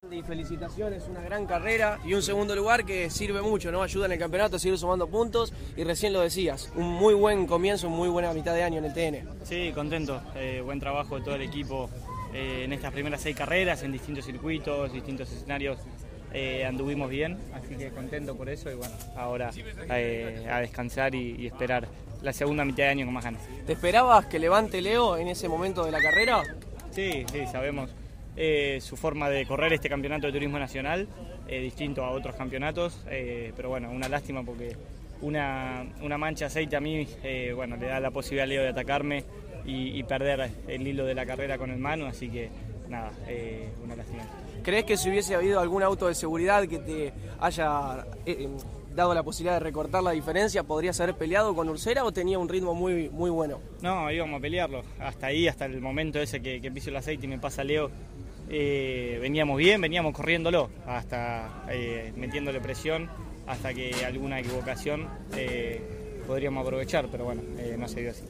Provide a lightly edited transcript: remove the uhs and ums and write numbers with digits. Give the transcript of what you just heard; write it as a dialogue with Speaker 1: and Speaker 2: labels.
Speaker 1: Y felicitaciones, una gran carrera y un segundo lugar que sirve mucho, ¿no? Ayuda en el campeonato a seguir sumando puntos y recién lo decías, un muy buen comienzo, muy buena mitad de año en el TN.
Speaker 2: Sí, contento, buen trabajo de todo el equipo en estas primeras 6 carreras, en distintos circuitos, distintos escenarios, anduvimos bien, así que contento por eso y bueno, ahora a descansar y esperar la segunda mitad de año con más ganas.
Speaker 1: ¿Te esperabas que levante Leo en ese momento de la carrera?
Speaker 2: Sí, sabemos su forma de correr este campeonato de turismo nacional, distinto a otros campeonatos, pero bueno, una lástima porque una mancha de aceite a mí bueno, le da la posibilidad a Leo de atacarme y perder el hilo de la carrera con el Manu, así que nada, una lástima.
Speaker 1: ¿Crees que si hubiese habido algún auto de seguridad que te haya dado la posibilidad de recortar la diferencia, podrías haber peleado con Ursera o tenía un ritmo muy bueno?
Speaker 2: No, íbamos a pelearlo, hasta ahí, hasta el momento ese que piso el aceite y me pasa Leo, veníamos bien, veníamos corriéndolo, hasta metiéndole presión, hasta que alguna equivocación podríamos aprovechar, pero bueno, no se dio así.